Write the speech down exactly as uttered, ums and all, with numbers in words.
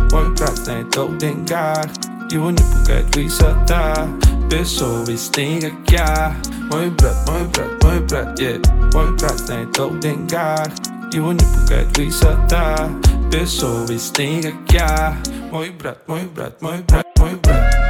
Мой брат знает о деньгах, его не пугает высота. Бессовестный, как я. Мой брат, мой брат, мой брат, yeah. Мой брат знает о деньгах, его не пугает высота. Бессовестный, как я. Мой брат, мой брат, мой брат, мой брат.